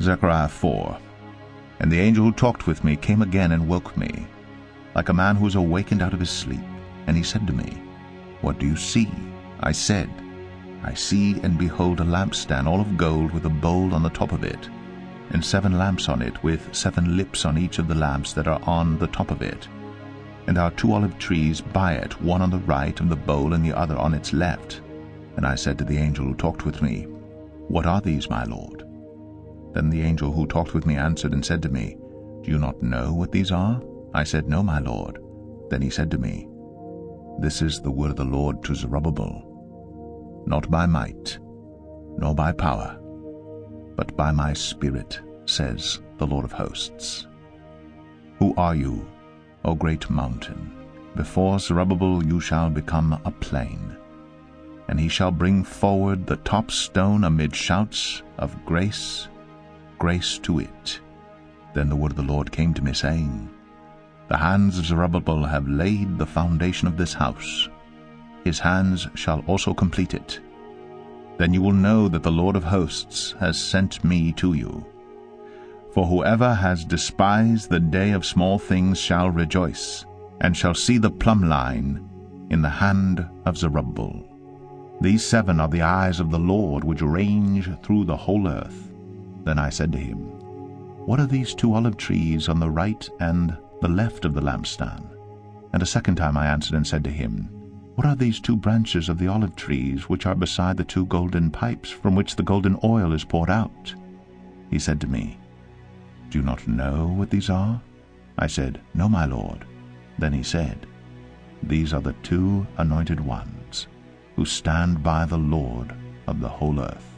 Zechariah 4. And the angel who talked with me came again and woke me, like a man who is awakened out of his sleep. And he said to me, What do you see? I said, I see and behold a lampstand all of gold with a bowl on the top of it, and 7 lamps on it, with 7 lips on each of the lamps that are on the top of it. And there are 2 olive trees by it, one on the right of the bowl and the other on its left. And I said to the angel who talked with me, What are these, my Lord? Then the angel who talked with me answered and said to me, Do you not know what these are? I said, No, my Lord. Then he said to me, This is the word of the Lord to Zerubbabel. Not by might, nor by power, but by my Spirit, says the Lord of hosts. Who are you, O great mountain? Before Zerubbabel you shall become a plain, and he shall bring forward the top stone amid shouts of grace, grace to it. Then the word of the Lord came to me, saying, The hands of Zerubbabel have laid the foundation of this house. His hands shall also complete it. Then you will know that the Lord of hosts has sent me to you. For whoever has despised the day of small things shall rejoice, and shall see the plumb line in the hand of Zerubbabel. These 7 are the eyes of the Lord, which range through the whole earth. Then I said to him, What are these 2 olive trees on the right and the left of the lampstand? And a second time I answered and said to him, What are these 2 branches of the olive trees which are beside the 2 golden pipes from which the golden oil is poured out? He said to me, Do you not know what these are? I said, No, my Lord. Then he said, These are the 2 anointed ones, who stand by the Lord of the whole earth.